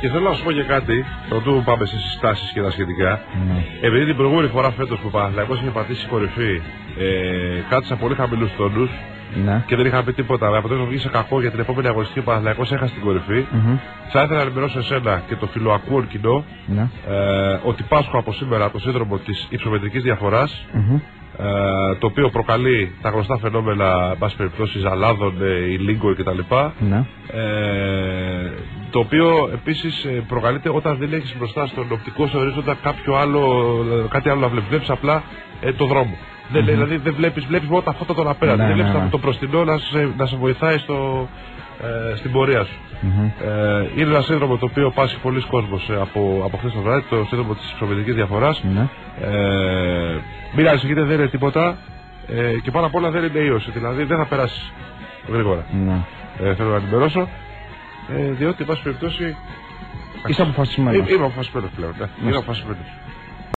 Και θέλω να σου πω και κάτι, πρωτού πάμε στις συστάσεις και τα σχετικά. Επειδή την προηγούμενη φορά φέτος που ο Παναθηναϊκός είχε πατήσει κορυφή, κάτσα πολύ χαμηλούς τόνους και δεν είχα πει τίποτα. Με αποτέλεσμα βγήκε κακό για την επόμενη αγωνιστική ο Παναθηναϊκός έχασε την κορυφή. Θα ήθελα να ενημερώσω εσένα και το φιλοακούον κοινό ότι πάσχω από σήμερα το σύνδρομο της υψομετρικής διαφοράς. Το οποίο προκαλεί τα γνωστά φαινόμενα, εν πάση περιπτώσει, ζαλάδων, ηλίγκο κτλ. Το οποίο επίσης προκαλείται όταν δεν έχεις μπροστά στον οπτικό σου ορίζοντα κάτι άλλο να βλέπεις. Βλέπεις απλά το δρόμο. Δηλαδή δεν βλέπεις μόνο τα φώτα των απέναντι. Δεν βλέπεις το προστινό να σε βοηθάει στην πορεία σου. Είναι ένα σύνδρομο το οποίο πάσχει πολλοί κόσμος από χθες το βράδυ, το σύνδρομο της υψομετρικής διαφοράς. Μην ανησυχείτε, δεν είναι τίποτα και πάνω απ' όλα δεν είναι ίωση, δηλαδή δεν θα περάσει γρήγορα. Θέλω να ενημερώσω, διότι εν πάση περιπτώσει είσαι αποφασισμένος. Είμαι αποφασισμένος πλέον. Είμαι αποφασισμένος.